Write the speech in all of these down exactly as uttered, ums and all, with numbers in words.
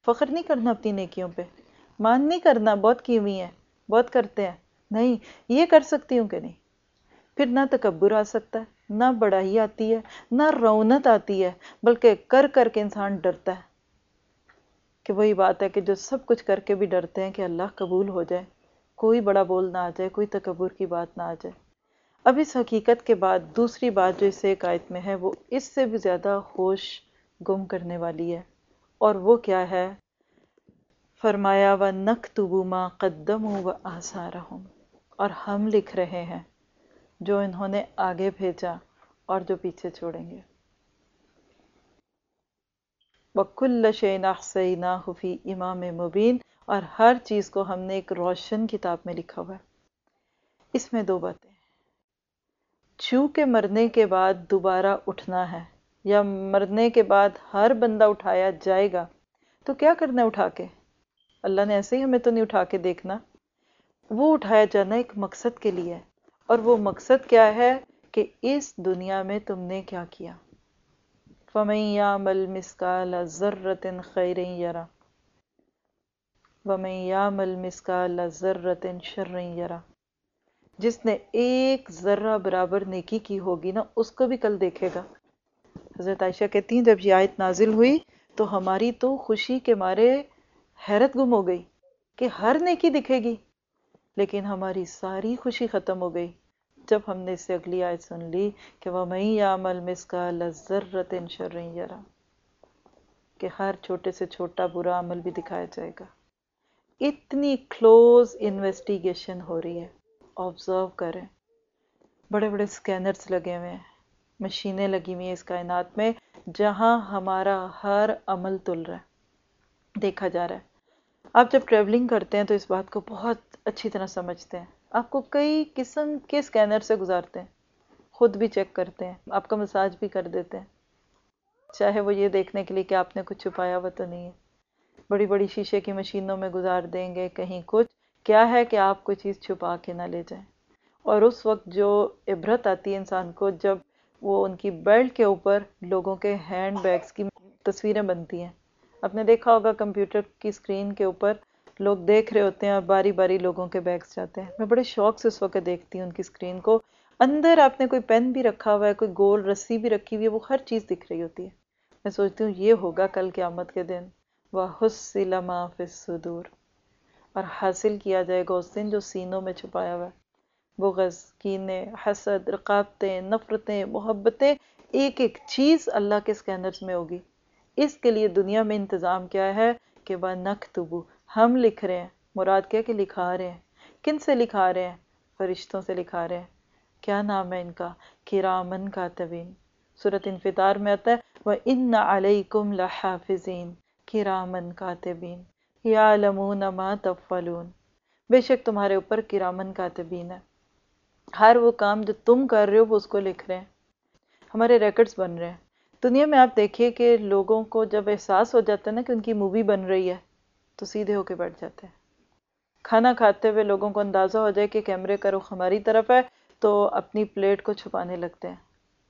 فخر نہیں کرنا اپنی نیکیوں پہ، مان نہیں کرنا بہت کی ہوئی ہیں، بہت کرتے ہیں، نہیں، یہ کر سکتی ہوں کہ نہیں. پھر نہ تکبر آ سکتا ہے، نہ بڑائی آتی ہے، نہ رونت آتی ہے، بلکہ کر کر کے انسان ڈرتا ہے. کہ وہی بات ہے کہ جو سب کچھ کر کے بھی ڈرتے ہیں کہ اللہ قبول ہو جائے، کوئی بڑا بول نہ آ جائے، کوئی تکبر کی بات نہ آ جائے. اب اس حقیقت کے بعد دوسری بات جو اس ایک آیت میں ہے وہ اس سے بھی زیادہ ہوش گم کرنے والی ہے، اور وہ کیا ہے؟ فرمایا وَنَكْتُبُ مَا قَدَّمُوا وَآثَارَهُمْ، اور ہم لکھ رہے ہیں جو انہوں نے آگے بھیجا اور جو پیچھے چھوڑیں گے. وَكُلَّ شَيْءٍ أَحْصَيْنَاهُ فِي إِمَامٍ مُبِينٍ، اور ہر چیز کو ہم نے ایک روشن کتاب میں لکھا ہوا ہے. اس میں دو باتیں، چونکہ مرنے کے بعد دوبارہ اٹھنا ہے، یا مرنے کے بعد ہر بندہ اٹھایا جائے گا، تو کیا کرنا ہے اٹھا کے؟ اللہ نے ایسے ہی ہمیں تو نہیں اٹھا کے دیکھنا، وہ اٹھایا جانا ایک مقصد کے لیے ہے، اور وہ مقصد کیا ہے کہ اس دنیا میں تم نے کیا کیا. فَمَن يَعْمَلْ مِثْقَالَ ذَرَّةٍ خَيْرًا يَرَهُ وَمَن يَعْمَلْ مِثْقَالَ ذَرَّةٍ شَرًّا يَرَهُ. جس نے ایک ذرہ برابر نیکی کی ہوگی نا، اس کو بھی کل دیکھے گا. حضرت عائشہ کہتی ہیں جب یہ آیت نازل ہوئی تو ہماری تو خوشی کے مارے حیرت گم ہو گئی کہ ہر نیکی دکھے گی، لیکن ہماری ساری خوشی ختم ہو گئی جب ہم نے اس سے اگلی آیت سن لی کہ وَمَن يَعْمَلْ مِثْقَالَ ذَرَّةٍ شَرًّا يَرَهُ، کہ ہر چھوٹے سے چھوٹا برا عمل بھی دکھایا جائے گا. اتنی کلوز انویسٹیگیشن ہو رہی ہے، آبزرو کریں. بڑے بڑے سکینرز لگے ہوئے ہیں، مشینیں لگی ہوئی ہیں اس کائنات میں، جہاں ہمارا ہر عمل تل رہا ہے، دیکھا جا رہا ہے. آپ جب ٹریولنگ کرتے ہیں تو اس بات کو بہت اچھی طرح سمجھتے ہیں. آپ کو کئی قسم کے سکینر سے گزارتے ہیں، خود بھی چیک کرتے ہیں، آپ کا مساج بھی کر دیتے ہیں، چاہے وہ یہ دیکھنے کے لیے کہ آپ نے کچھ چھپایا ہوا تو نہیں ہے. بڑی بڑی شیشے کی مشینوں میں گزار دیں گے کہیں کچھ، کیا ہے کہ آپ کوئی چیز چھپا کے نہ لے جائیں. اور اس وقت جو عبرت آتی ہے انسان کو جب وہ ان کی بیلٹ کے اوپر لوگوں کے ہینڈ بیگز کی تصویریں بنتی ہیں. آپ نے دیکھا ہوگا کمپیوٹر کی اسکرین کے اوپر لوگ دیکھ رہے ہوتے ہیں اور باری باری لوگوں کے بیگز جاتے ہیں. میں بڑے شوق سے اس وقت دیکھتی ہوں ان کی اسکرین کو. اندر آپ نے کوئی پین بھی رکھا ہوا ہے، کوئی گول رسی بھی رکھی ہوئی ہے، وہ ہر چیز دکھ رہی ہوتی ہے. میں سوچتی ہوں یہ ہوگا کل قیامت کے دن، وَحُصِّلَ مَا فِي الصُّدُورِ، اور حاصل کیا جائے گا اس دن جو سینوں میں چھپایا ہوا ہے. بغض، کینے، حسد، رقابتیں، نفرتیں، محبتیں، ایک ایک چیز اللہ کے سکینرز میں ہوگی. اس کے لیے دنیا میں انتظام کیا ہے کہ وَنَكْتُبُ، ہم لکھ رہے ہیں. مراد کیا کہ لکھا رہے ہیں. کن سے لکھا رہے ہیں؟ فرشتوں سے لکھا رہے ہیں. کیا نام ہے ان کا؟ کرامن کاتبین. سورۃ انفطار میں آتا ہے وَإِنَّ عَلَيْكُمْ لَحَافِظِينَ کرامن کاتبین یعلمون ما تفعلون. بے شک تمہارے اوپر کرامن کاتبین ہے، ہر وہ کام جو تم کر رہے ہو وہ اس کو لکھ رہے ہیں. ہمارے ریکارڈز بن رہے ہیں. دنیا میں آپ دیکھیے کہ لوگوں کو جب احساس ہو جاتا ہے نا کہ ان کی مووی بن رہی ہے تو سیدھے ہو کے بیٹھ جاتے ہیں. کھانا کھاتے ہوئے لوگوں کو اندازہ ہو جائے کہ کیمرے کا رخ ہماری طرف ہے تو اپنی پلیٹ کو چھپانے لگتے ہیں.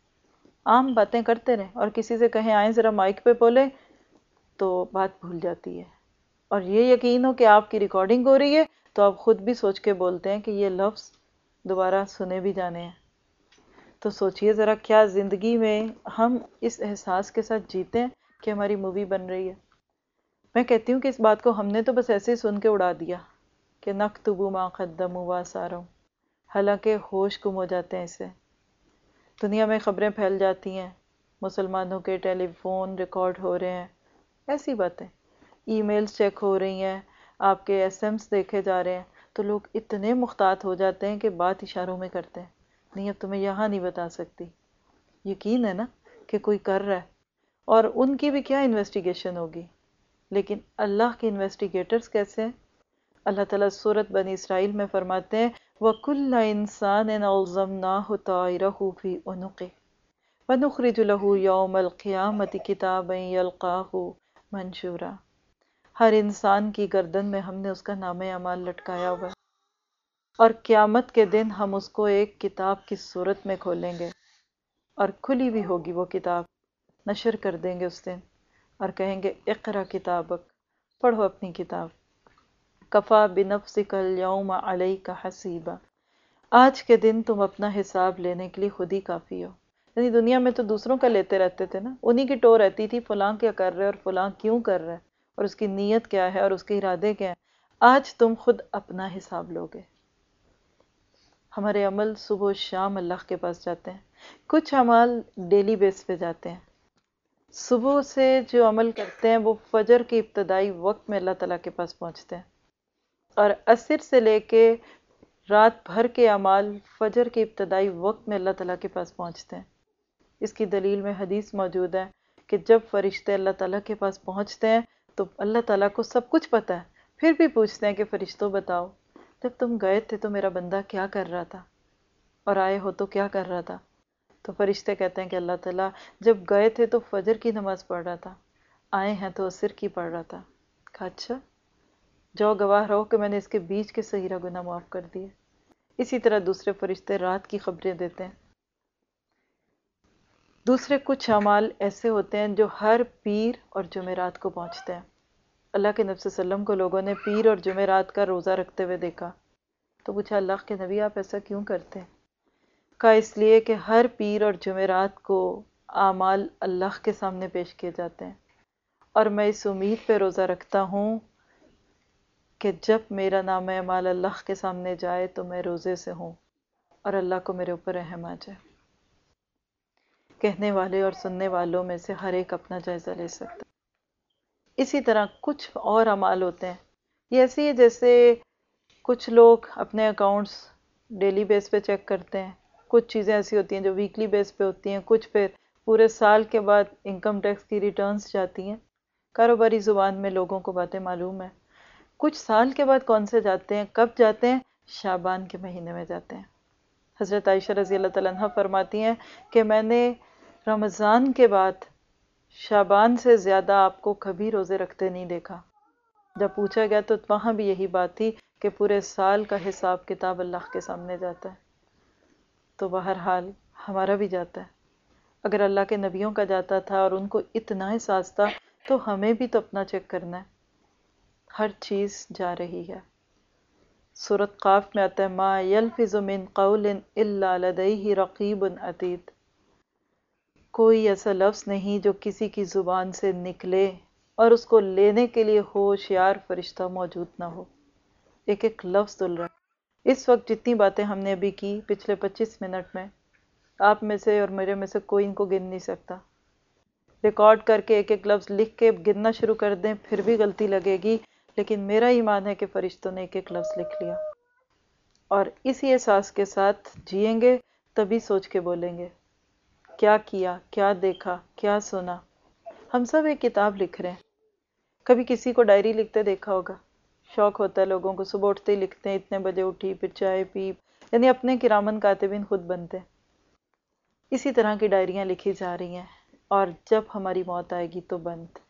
عام باتیں کرتے رہیں اور کسی سے کہیں آئیں ذرا مائک پہ بولیں تو بات بھول جاتی ہے. اور یہ یقین ہو کہ آپ کی ریکارڈنگ ہو رہی ہے تو آپ خود بھی سوچ کے بولتے ہیں کہ یہ لفظ دوبارہ سنے بھی جانے ہیں. تو سوچئے ذرا کیا زندگی میں ہم اس احساس کے ساتھ جیتے ہیں کہ ہماری مووی بن رہی ہے. میں کہتی ہوں کہ اس بات کو ہم نے تو بس ایسے ہی سن کے اڑا دیا کہ نَكْتُبُ مَا قَدَّمُوا وَآثَارَهُمْ، حالانکہ ہوش گم ہو جاتے ہیں اس سے. دنیا میں خبریں پھیل جاتی ہیں، مسلمانوں کے ٹیلی فون ریکارڈ ہو رہے ہیں، ایسی باتیں، ای میلز چیک ہو رہی ہیں، آپ کے ایس ایمز دیکھے جا رہے ہیں، تو لوگ اتنے محتاط ہو جاتے ہیں کہ بات اشاروں میں کرتے ہیں. نہیں اب تمہیں یہاں نہیں بتا سکتی. یقین ہے نا کہ کوئی کر رہا ہے، اور ان کی بھی کیا انویسٹیگیشن ہوگی. لیکن اللہ کے انویسٹیگیٹرز کیسے ہیں؟ اللہ تعالیٰ سورۃ بنی اسرائیل میں فرماتے ہیں وَكُلَّ إِنسَانٍ أَلْزَمْنَاهُ طَائِرَهُ فِي عُنُقِهِ وَنُخْرِجُ لَهُ يَوْمَ الْقِيَامَةِ كِتَابًا يَلْقَاهُ مَنشُورًا. ہر انسان کی گردن میں ہم نے اس کا نام اعمال لٹکایا ہوا ہے، اور قیامت کے دن ہم اس کو ایک کتاب کی صورت میں کھولیں گے، اور کھلی بھی ہوگی وہ کتاب، نشر کر دیں گے اس دن اور کہیں گے اقرا کتابک پڑھو اپنی کتاب. کفا بنفسک الیوم علیک حسیبا. آج کے دن تم اپنا حساب لینے کے لیے خود ہی کافی ہو. یعنی دنیا میں تو دوسروں کا لیتے رہتے تھے نا، انہی کی ٹو رہتی تھی فلاں کیا کر رہے اور فلاں کیوں کر رہے اور اس کی نیت کیا ہے اور اس کے ارادے کیا ہیں. آج تم خود اپنا حساب لوگے. ہمارے عمل صبح و شام اللہ کے پاس جاتے ہیں. کچھ عمل ڈیلی بیس پہ جاتے ہیں. صبح سے جو عمل کرتے ہیں وہ فجر کے ابتدائی وقت میں اللہ تعالیٰ کے پاس پہنچتے ہیں، اور عصر سے لے کے رات بھر کے اعمال فجر کے ابتدائی وقت میں اللہ تعالیٰ کے پاس پہنچتے ہیں. اس کی دلیل میں حدیث موجود ہے کہ جب فرشتے اللہ تعالیٰ کے پاس پہنچتے ہیں تو اللہ تعالیٰ کو سب کچھ پتہ ہے، پھر بھی پوچھتے ہیں کہ فرشتوں بتاؤ جب تم گئے تھے تو میرا بندہ کیا کر رہا تھا، اور آئے ہو تو کیا کر رہا تھا. تو فرشتے کہتے ہیں کہ اللہ تعالیٰ جب گئے تھے تو فجر کی نماز پڑھ رہا تھا، آئے ہیں تو عصر کی پڑھ رہا تھا. کہا اچھا، جاؤ گواہ رہو کہ میں نے اس کے بیچ کے صغیرہ گناہ معاف کر دیے. اسی طرح دوسرے فرشتے رات کی خبریں دیتے ہیں. دوسرے کچھ اعمال ایسے ہوتے ہیں جو ہر پیر اور جمعرات کو پہنچتے ہیں. اللہ کے نبی صلی اللہ علیہ وسلم کو لوگوں نے پیر اور جمعرات کا روزہ رکھتے ہوئے دیکھا تو پوچھا اللہ کے نبی آپ ایسا کیوں کرتے ہیں؟ کہا اس لیے کہ ہر پیر اور جمعرات کو اعمال اللہ کے سامنے پیش کیے جاتے ہیں، اور میں اس امید پہ روزہ رکھتا ہوں کہ جب میرا نام اعمال اللہ کے سامنے جائے تو میں روزے سے ہوں اور اللہ کو میرے اوپر رحم آ جائے. کہنے والے اور سننے والوں میں سے ہر ایک اپنا جائزہ لے سکتا ہے. اسی طرح کچھ اور اعمال ہوتے ہیں، یہ ایسے ہی جیسے کچھ لوگ اپنے اکاؤنٹس ڈیلی بیس پہ چیک کرتے ہیں، کچھ چیزیں ایسی ہوتی ہیں جو ویکلی بیس پہ ہوتی ہیں، کچھ پھر پورے سال کے بعد انکم ٹیکس کی ریٹرنز جاتی ہیں. کاروباری زبان میں لوگوں کو باتیں معلوم ہیں. کچھ سال کے بعد کون سے جاتے ہیں، کب جاتے ہیں؟ شعبان کے مہینے میں جاتے ہیں. حضرت عائشہ رضی اللہ تعالیٰ عنہ فرماتی ہیں کہ میں نے رمضان کے بعد شعبان سے زیادہ آپ کو کبھی روزے رکھتے نہیں دیکھا. جب پوچھا گیا تو وہاں بھی یہی بات تھی کہ پورے سال کا حساب کتاب اللہ کے سامنے جاتا ہے. تو بہرحال ہمارا بھی جاتا ہے. اگر اللہ کے نبیوں کا جاتا تھا اور ان کو اتنا احساس تھا تو ہمیں بھی تو اپنا چیک کرنا ہے. ہر چیز جا رہی ہے. سورۃ قاف میں آتا ہے ما یلفظ من قول الا لدیہ رقیب عتید. کوئی ایسا لفظ نہیں جو کسی کی زبان سے نکلے اور اس کو لینے کے لیے ہوشیار فرشتہ موجود نہ ہو. ایک ایک لفظ دل رہا ہے. اس وقت جتنی باتیں ہم نے ابھی کی پچھلے پچیس منٹ میں، آپ میں سے اور میرے میں سے کوئی ان کو گن نہیں سکتا. ریکارڈ کر کے ایک ایک لفظ لکھ کے گننا شروع کر دیں پھر بھی غلطی لگے گی، لیکن میرا ایمان ہے کہ فرشتوں نے ایک ایک لفظ لکھ لیا. اور اسی احساس کے ساتھ جئیں گے تبھی سوچ کے بولیں گے کیا کیا، کیا دیکھا، کیا سنا. ہم سب ایک کتاب لکھ رہے ہیں. کبھی کسی کو ڈائری لکھتے دیکھا ہوگا، شوق ہوتا ہے لوگوں کو، صبح اٹھتے ہی لکھتے ہیں اتنے بجے اٹھی پھر چائے پی، یعنی اپنے کرامن کاتبین خود بنتے ہیں. اسی طرح کی ڈائریاں لکھی جا رہی ہیں، اور جب ہماری موت آئے گی تو بند.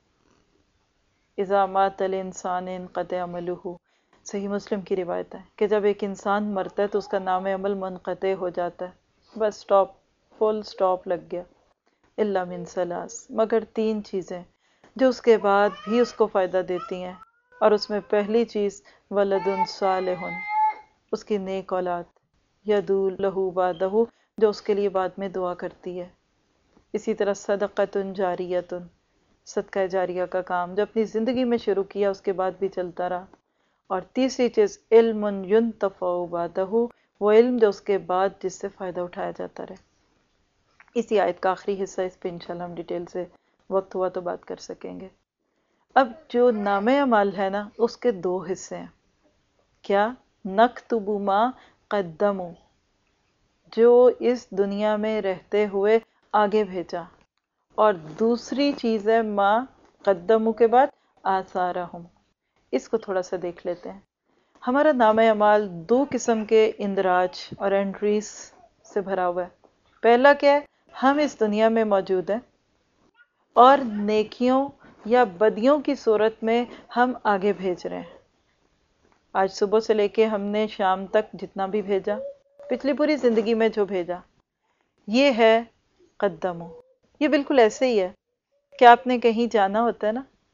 اذا مات الانسان انقطع عملہ، صحیح مسلم کی روایت ہے کہ جب ایک انسان مرتا ہے تو اس کا نام عمل منقطع ہو جاتا ہے. بس سٹاپ، فل سٹاپ لگ گیا. الا من ثلاث، مگر تین چیزیں جو اس کے بعد بھی اس کو فائدہ دیتی ہیں، اور اس میں پہلی چیز ولد صالح، اس کی نیک اولاد، یدعو لہ بعدہ، جو اس کے لیے بعد میں دعا کرتی ہے. اسی طرح صدقۃ جاریۃ، صدقہ جاریہ کا کام جو اپنی زندگی میں شروع کیا اس کے بعد بھی چلتا رہا. اور تیسری چیز علم ینتفع بعدہ، وہ علم جو اس کے بعد جس سے فائدہ اٹھایا جاتا رہے. اسی آیت کا آخری حصہ، اس پہ انشاءاللہ ہم ڈیٹیل سے وقت ہوا تو بات کر سکیں گے. اب جو نام اعمال ہے نا اس کے دو حصے ہیں. کیا؟ نکتب ما قدموا، جو اس دنیا میں رہتے ہوئے آگے بھیجا، اور دوسری چیز ہے ما قدموا کے بعد آثارہم. اس کو تھوڑا سا دیکھ لیتے ہیں. ہمارا نام اعمال دو قسم کے اندراج اور انٹریز سے بھرا ہوا ہے. پہلا کیا ہے؟ ہم اس دنیا میں موجود ہیں اور نیکیوں یا بدیوں کی صورت میں ہم آگے بھیج رہے ہیں. آج صبح سے لے کے ہم نے شام تک جتنا بھی بھیجا، پچھلی پوری زندگی میں جو بھیجا، یہ ہے قدمو. یہ بالکل ایسے ہی ہے کہ آپ نے کہیں جانا ہوتا ہے نا،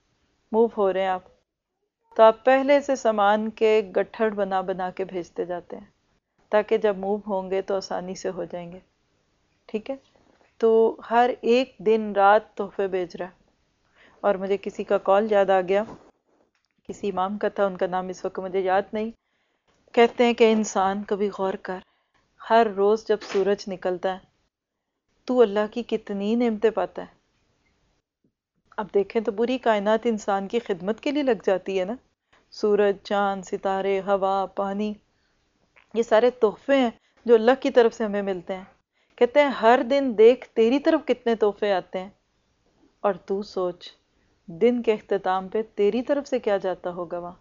موو ہو رہے ہیں آپ، تو آپ پہلے سے سامان کے گٹھڑ بنا بنا کے بھیجتے جاتے ہیں تاکہ جب موو ہوں گے تو آسانی سے ہو جائیں گے. ٹھیک ہے، تو ہر ایک دن رات تحفے بھیج رہا ہے. اور مجھے کسی کا کال یاد آ گیا، کسی امام کا تھا، ان کا نام اس وقت مجھے یاد نہیں. کہتے ہیں کہ انسان کبھی غور کر، ہر روز جب سورج نکلتا ہے تو اللہ کی کتنی نعمتیں پاتا ہے. اب دیکھیں تو پوری کائنات انسان کی خدمت کے لیے لگ جاتی ہے نا. سورج، چاند، ستارے، ہوا، پانی، یہ سارے تحفے ہیں جو اللہ کی طرف سے ہمیں ملتے ہیں. کہتے ہیں ہر دن دیکھ تیری طرف کتنے تحفے آتے ہیں، اور تو سوچ دن کے اختتام پہ تیری طرف سے کیا جاتا ہوگا وہاں.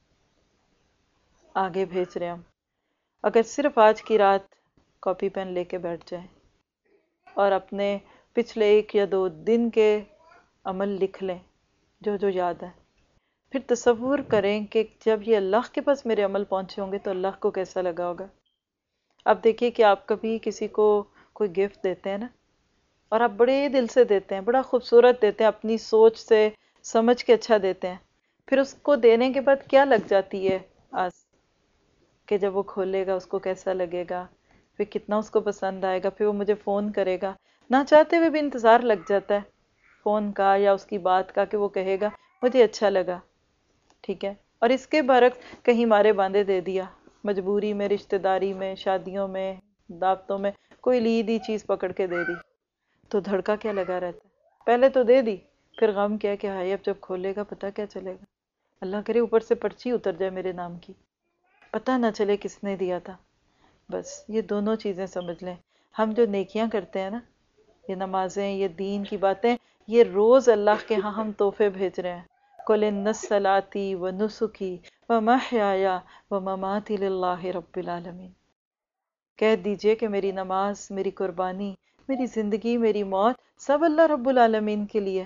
آگے بھیج رہے ہم. اگر صرف آج کی رات کاپی پین لے کے بیٹھ جائیں اور اپنے پچھلے ایک یا دو دن کے عمل لکھ لیں جو جو یاد ہے، پھر تصور کریں کہ جب یہ اللہ کے پاس میرے عمل پہنچے ہوں گے تو اللہ کو کیسا لگا ہوگا. اب دیکھیے کہ آپ کبھی کسی کو کوئی گفٹ دیتے ہیں نا، اور آپ بڑے دل سے دیتے ہیں، بڑا خوبصورت دیتے ہیں، اپنی سوچ سے سمجھ کے اچھا دیتے ہیں. پھر اس کو دینے کے بعد کیا لگ جاتی ہے آس کہ جب وہ کھولے گا اس کو کیسا لگے گا، پھر کتنا اس کو پسند آئے گا، پھر وہ مجھے فون کرے گا. نہ چاہتے ہوئے بھی انتظار لگ جاتا ہے فون کا یا اس کی بات کا کہ وہ کہے گا مجھے اچھا لگا. ٹھیک ہے، اور اس کے برعکس کہیں مارے باندھے دے دیا، مجبوری میں، رشتہ داری میں، شادیوں میں، دعوتوں میں کوئی لی دی چیز پکڑ کے دے دی تو دھڑکا کیا لگا رہتا ہے. پہلے تو دے دی، پھر غم کیا کہ ہائے اب جب کھولے گا پتہ کیا چلے گا. اللہ کرے اوپر سے پرچی اتر جائے میرے نام کی، پتہ نہ چلے کس نے دیا تھا. بس یہ دونوں چیزیں سمجھ لیں. ہم جو نیکیاں کرتے ہیں نا، یہ نمازیں، یہ دین کی باتیں، یہ روز اللہ کے ہاں ہم تحفے بھیج رہے ہیں. قُلْ إِنَّ صَلَاتِي وَنُسُكِي وَمَحْيَايَ وَمَمَاتِي لِلَّهِ رَبِّ الْعَالَمِينَ. کہہ دیجئے کہ میری نماز، میری قربانی، میری زندگی، میری موت سب اللہ رب العالمین کے لیے.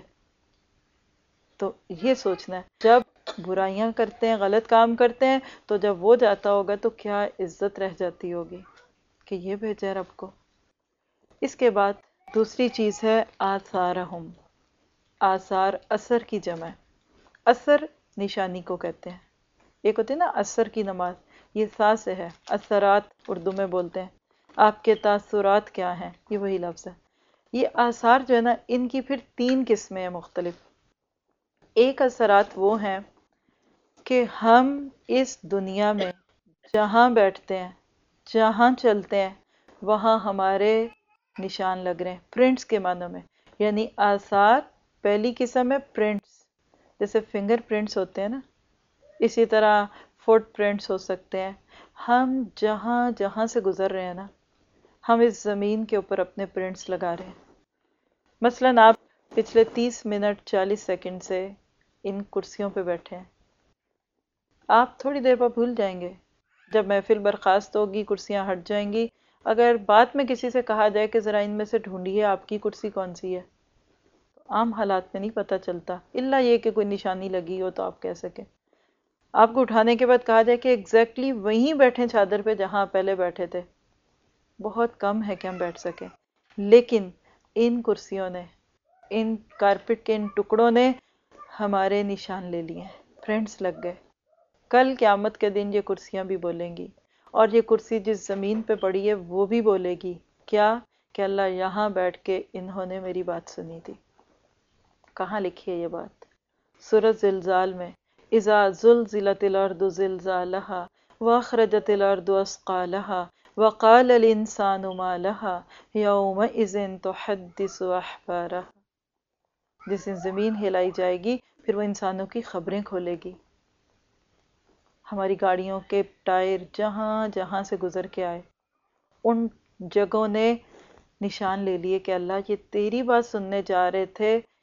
تو یہ سوچنا ہے جب برائیاں کرتے ہیں، غلط کام کرتے ہیں، تو جب وہ جاتا ہوگا تو کیا عزت رہ جاتی ہوگی کہ یہ بھیجا رب کو. اس کے بعد دوسری چیز ہے آثارہم. آثار اثر کی جمع ہے. اثر نشانی کو کہتے ہیں. ایک ہوتی ہے نا اثر کی نماز، یہ سا سے ہے، اثرات اردو میں بولتے ہیں. آپ کے تاثرات کیا ہیں، یہ وہی لفظ ہے. یہ آثار جو ہے نا، ان کی پھر تین قسمیں ہیں مختلف. ایک اثرات وہ ہیں کہ ہم اس دنیا میں جہاں بیٹھتے ہیں، جہاں چلتے ہیں، وہاں ہمارے نشان لگ رہے ہیں. پرنٹس کے معنوں میں، یعنی آثار پہلی قسم ہے پرنٹس، جیسے فنگر پرنٹس ہوتے ہیں نا، اسی طرح فٹ پرنٹس ہو سکتے ہیں. ہم جہاں جہاں سے گزر رہے ہیں نا، ہم اس زمین کے اوپر اپنے پرنٹس لگا رہے ہیں. مثلاً آپ پچھلے تیس منٹ چالیس سیکنڈ سے ان کرسیوں پہ بیٹھے ہیں. آپ تھوڑی دیر بعد بھول جائیں گے، جب محفل برخاست ہوگی کرسیاں ہٹ جائیں گی. اگر بات میں کسی سے کہا جائے کہ ذرا ان میں سے ڈھونڈیے آپ کی کرسی کون سی ہے، تو عام حالات میں نہیں پتہ چلتا، الا یہ کہ کوئی نشانی لگی ہو تو آپ کہہ سکیں. آپ کو اٹھانے کے بعد کہا جائے کہ ایگزیکٹلی وہیں بیٹھیں چادر پہ جہاں آپ پہلے بیٹھے تھے، بہت کم ہے کہ ہم بیٹھ سکیں. لیکن ان کرسیوں نے، ان کارپٹ کے ان ٹکڑوں نے ہمارے نشان لے لیے ہیں، پرنٹس لگ گئے. کل قیامت کے دن یہ کرسیاں بھی بولیں گی، اور یہ کرسی جس زمین پہ پڑی ہے وہ بھی بولے گی. کیا کہ اللہ یہاں بیٹھ کے انہوں نے میری بات سنی تھی. کہاں لکھی ہے یہ بات؟ سورۃ زلزال میں، اذا زلزلت الارض زلزالہا واخرجت الارض اثقالہا وقال الانسان ما لها یومئذ تحدث اخبارہا. جس دن زمین ہلائی جائے گی پھر وہ انسانوں کی خبریں کھولے گی. ہماری گاڑیوں کے ٹائر جہاں جہاں سے گزر کے آئے، ان جگہوں نے نشان لے لیے کہ اللہ یہ تیری بات سننے جا رہے تھے